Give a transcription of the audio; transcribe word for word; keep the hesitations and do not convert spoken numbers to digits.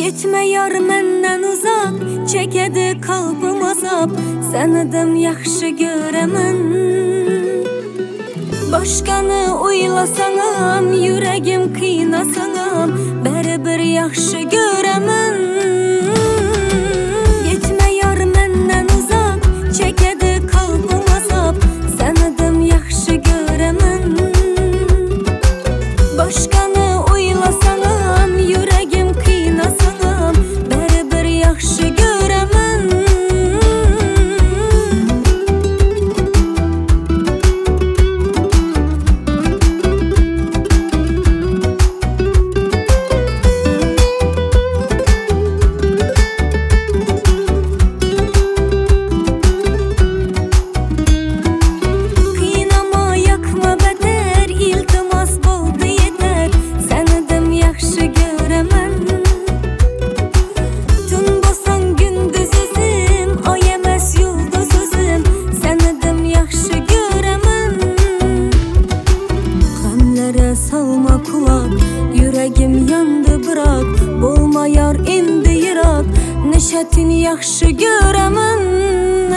Getme yar menden uzak, çekedi kalbim azap. Senidim yaxşı göremem. Başkanı uylasanam, yüreğim kıynasanam, beribir yaxşı göremem. Getme yar menden uzak, çekedi kalbim azap. Senidim yaxşı göremem. Başkanı uylasanam, yüreğim kıynasanam, beribir yaxşı göremem. Kıynama yakma beter, iltimas boldu yeter. Senidim yaxşı göremem. Tün bosan gündüz üzüm, ay emas yulduz üzüm. Senidim yaxşı göremem. Gamlere salma kulak, yüreğim yandı bırak. Bolma yar indi yirak, neşetin yaxşı göremem.